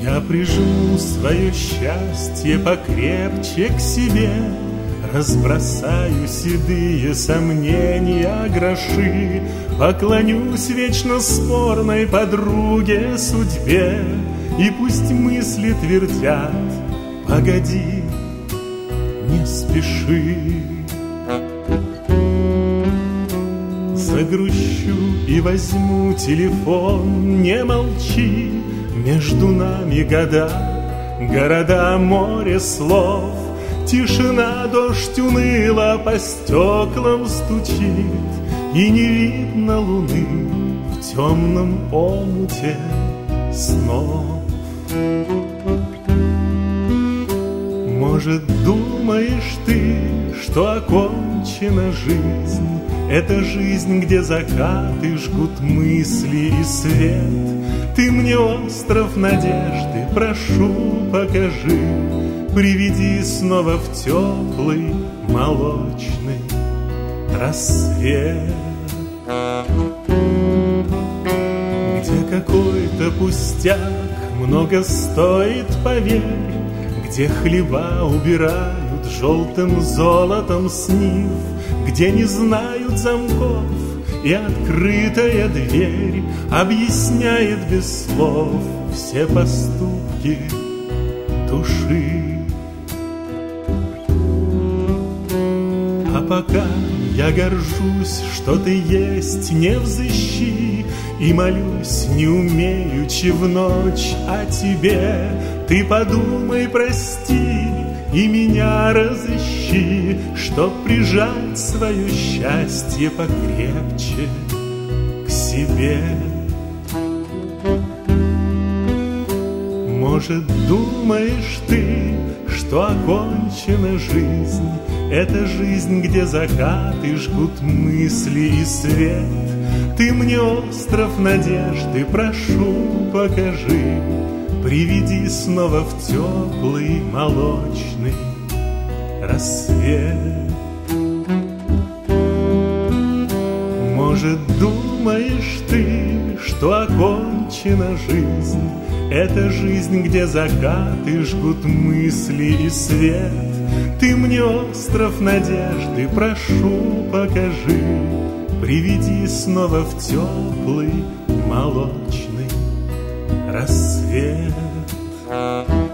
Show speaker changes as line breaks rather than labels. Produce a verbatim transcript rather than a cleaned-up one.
Я прижму свое счастье покрепче к себе, разбросаю седые сомнения гроши, поклонюсь вечно спорной подруге судьбе, и пусть мысли твердят: погоди, не спеши. Загрущу и возьму телефон, не молчи, между нами года, города, море слов. Тишина, дождь уныло по стеклам стучит, и не видно луны в темном омуте снов. Может, думаешь ты, что окончена жизнь? Это жизнь, где закаты жгут мысли и свет. Ты мне остров надежды, прошу, покажи, приведи снова в теплый молочный рассвет, где какой-то пустяк много стоит, поверь, где хлеба убирают желтым золотом с нив, где не знают замков, и открытая дверь объясняет без слов все поступки души. А пока я горжусь, что ты есть, не взыщи, и молюсь, не умеючи в ночь о тебе. Ты подумай, прости, и меня разыщи, чтоб прижать свое счастье покрепче к себе. Может, думаешь ты, что окончена жизнь? Это жизнь, где закаты жгут мысли и свет. Ты мне остров надежды, прошу, покажи, приведи снова в теплый молочный рассвет. Может, думаешь ты, что окончена жизнь? Это жизнь, где закаты жгут мысли и свет. Ты мне остров надежды, прошу, покажи, приведи снова в теплый молочный рассвет.